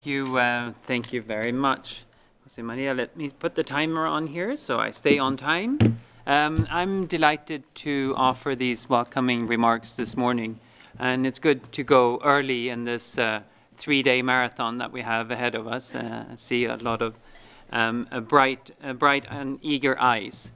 Thank you very much, Jose Maria. Let me put the timer on here so I stay on time. I'm delighted to offer these welcoming remarks this morning, and it's good to go early in this 3-day marathon that we have ahead of us. I see a lot of bright and eager eyes.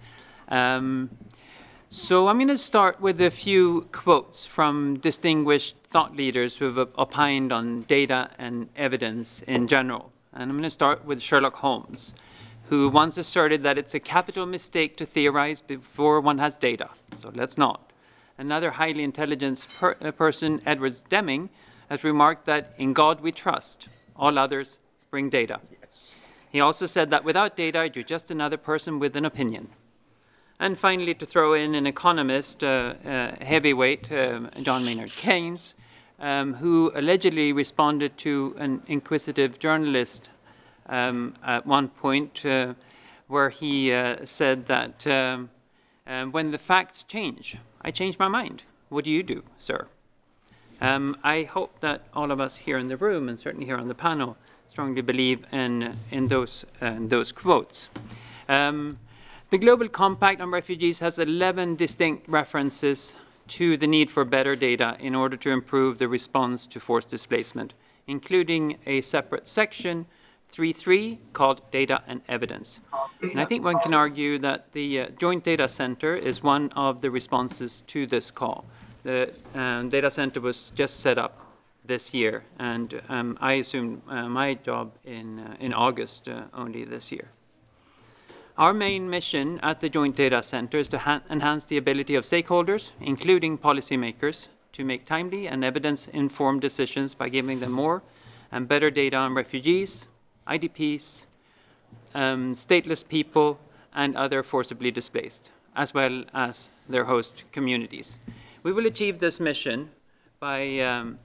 So I'm going to start with a few quotes from distinguished thought leaders who have opined on data and evidence in general. And I'm going to start with Sherlock Holmes, who once asserted that it's a capital mistake to theorize before one has data. So let's not. Another highly intelligent person, Edward Deming, has remarked that in God we trust, all others bring data. Yes. He also said that without data, you're just another person with an opinion. And finally, to throw in an economist, heavyweight, John Maynard Keynes, who allegedly responded to an inquisitive journalist at one point where he said that when the facts change, I change my mind. What do you do, sir? I hope that all of us here in the room, and certainly here on the panel, strongly believe in those quotes. The Global Compact on Refugees has 11 distinct references to the need for better data in order to improve the response to forced displacement, including a separate section, 3.3, called Data and Evidence. And I think one can argue that the Joint Data Center is one of the responses to this call. The data center was just set up this year, and I assumed my job in August only this year. Our main mission at the Joint Data Center is to enhance the ability of stakeholders, including policymakers, to make timely and evidence-informed decisions by giving them more and better data on refugees, IDPs, stateless people, and other forcibly displaced, as well as their host communities. We will achieve this mission through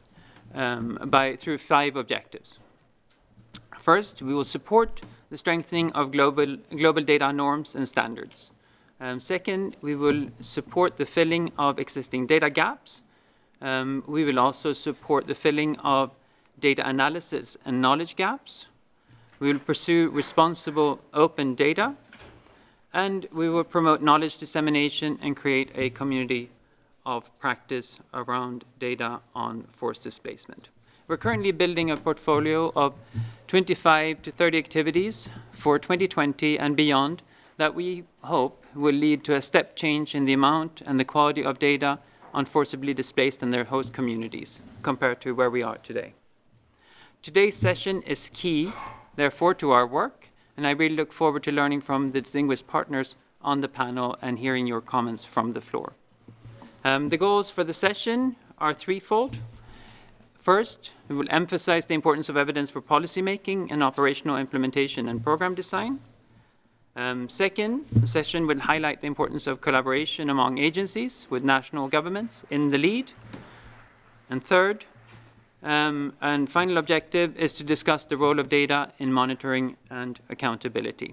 5 objectives. First, we will support the strengthening of global data norms and standards. Second, we will support the filling of existing data gaps. We will also support the filling of data analysis and knowledge gaps. We will pursue responsible open data. And we will promote knowledge dissemination and create a community of practice around data on forced displacement. We're currently building a portfolio of 25 to 30 activities for 2020 and beyond that we hope will lead to a step change in the amount and the quality of data on forcibly displaced and their host communities compared to where we are today. Today's session is key, therefore, to our work, and I really look forward to learning from the distinguished partners on the panel and hearing your comments from the floor. The goals for the session are threefold. First, we will emphasize the importance of evidence for policymaking and operational implementation and program design. Second, the session will highlight the importance of collaboration among agencies with national governments in the lead. And third, and final objective is to discuss the role of data in monitoring and accountability.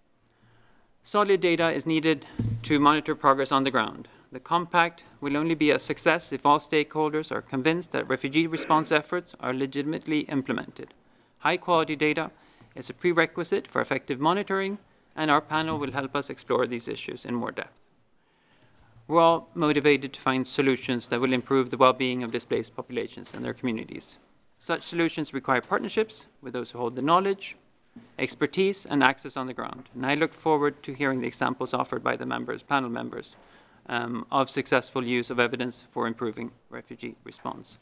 Solid data is needed to monitor progress on the ground. The compact will only be a success if all stakeholders are convinced that refugee response efforts are legitimately implemented. High-quality data is a prerequisite for effective monitoring, and our panel will help us explore these issues in more depth. We're all motivated to find solutions that will improve the well-being of displaced populations and their communities. Such solutions require partnerships with those who hold the knowledge, expertise, and access on the ground. And I look forward to hearing the examples offered by the panel members, of successful use of evidence for improving refugee response.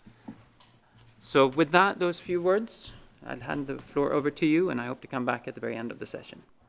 So with that, those few words, I'll hand the floor over to you, and I hope to come back at the very end of the session.